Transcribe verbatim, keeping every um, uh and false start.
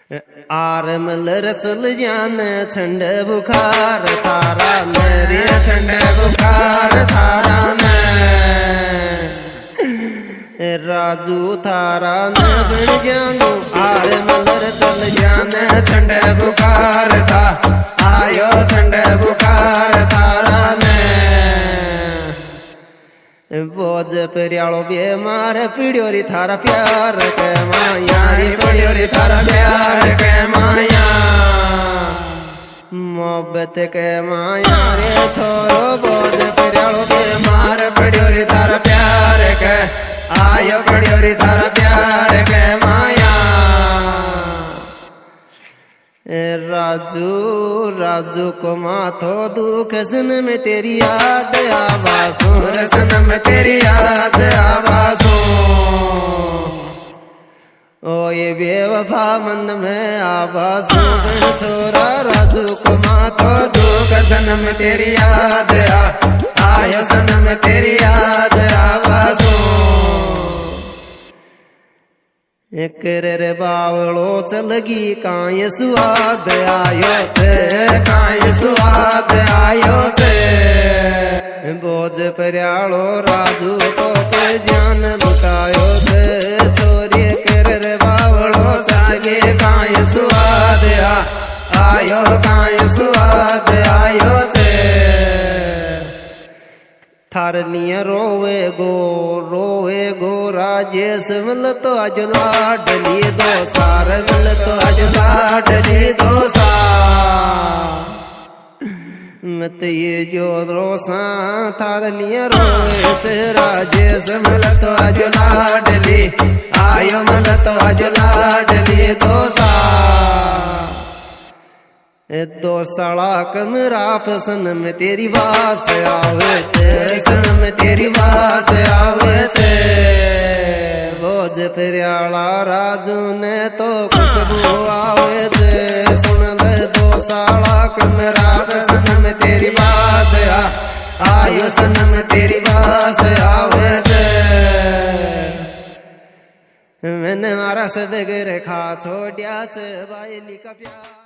आरमल Russell जान ठंड बुखार थारा मेरे ठंड बुखार थारा न राजू थारा न बन जानू आरमल रसल जान ठंड बुखार था आयो ठंड बुखार थारा न बोझ परियालो बेमार पीड़ियो री थारा प्यार के माया री पीड़ियो री थारा प्यार के माया मोहब्बत के माया रे छोरो बोझ परियालो बेमार पीड़ियो री थारा प्यार के आयो पीड़ियो री थारा प्यार के माया राजू राजू को माथो दुख सन में तेरी याद आवासों रसन में तेरी याद आवासों ओ ये बेवफा मन में आवासों बन छोरा राजू को माथो दुख सन में तेरी याद आ आयो सन में तेरी याद आवासों एक रे बावलो चलगी काय सुआद आयो थे काय सुआद आयो थे बोझ परियालो राजू को पे जान लुटायो थे छोरी कर रे बावलो चलगी काय सुआद आ आयो काय सुआद आयो थे थार लिया रोवे गो रोवे गो राजेश मिल तो आज लाडली दो सार मिल तो आज लाडली दो सार मत ये जो रोसा थार लिया रोवे से राजेश मिल तो आज लाडली आयो मिल तो आज लाडली दो सार दो साला कमरा सन में तेरी वास आवे छे सन में तेरी वास आवे छे बोझ परियाला राजू ने तो खुशबू आवे छे सुन ले दो साला कमरा सन में तेरी वास आ आयो सन में तेरी वास आवे छे मैंने मारा सब गिर खा छोड़िया छे बायली का प्यार।